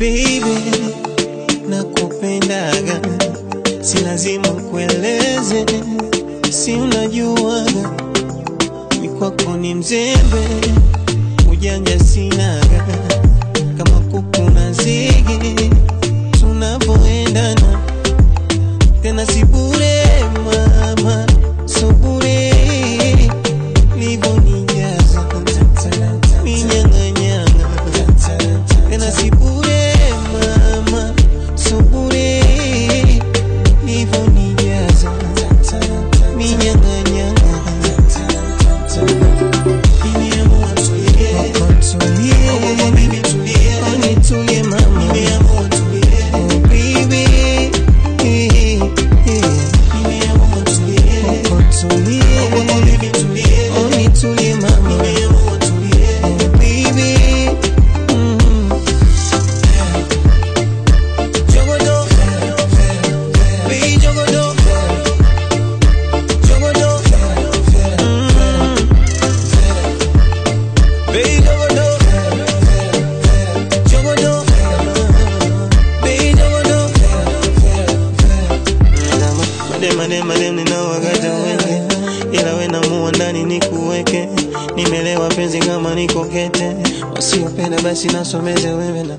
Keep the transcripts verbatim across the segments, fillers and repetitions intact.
baby, nakupendaga, si lazima kueleze, si unajuaga, mimi kwako ni mzembe, ujanja sinaga, kama kuku na zigi, tunavyoendana, tena si bure mama, so bure, livo nijaza, minyanganyanga, tena si bure mama, so bure, livo nijaza, minyanganyanga. Tulie mama, nimeamua tulie, oh baby, eh eh, nimeamua tulie, oh tulie, oh baby tulie, oh nitulie mama, nimeamua tulie, oh baby, mm. Jogodo, baby jogodo, jogodo, mm. Baby jogodo. Mane mane ninawagaja wenge, ila we namuwa ndani nikuweke, nimelewa penzi kama niko kete, wasiopenda basi nasomeze wewe na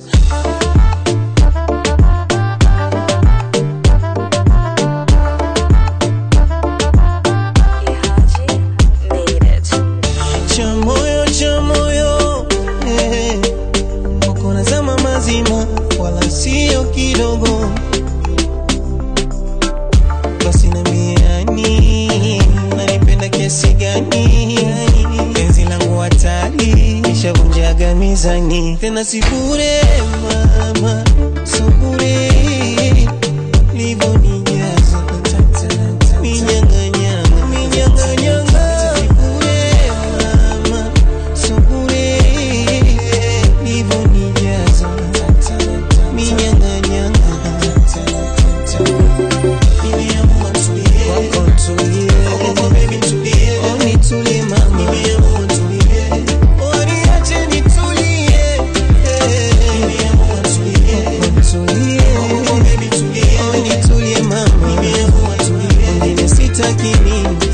cha moyo cha moyo, eh, uko na zama mazima, wala sio kidogo. Basi niambiani, unanipenda kiasi gani? Penzi langu hatari, nishavunjaga mizani, tena si bure mama, so bure, livo nijaza, minyanganyanga, minyanganyanga, si bure mama, so bure, livo nijaza, minyanganyanga. Tulie mama, nimeamua tulie, oh niache nitulie, nimeamua tulie, tulie, oh baby tulie, oh nitulie mama, nimeamua tulie, ngine sitaki mimi.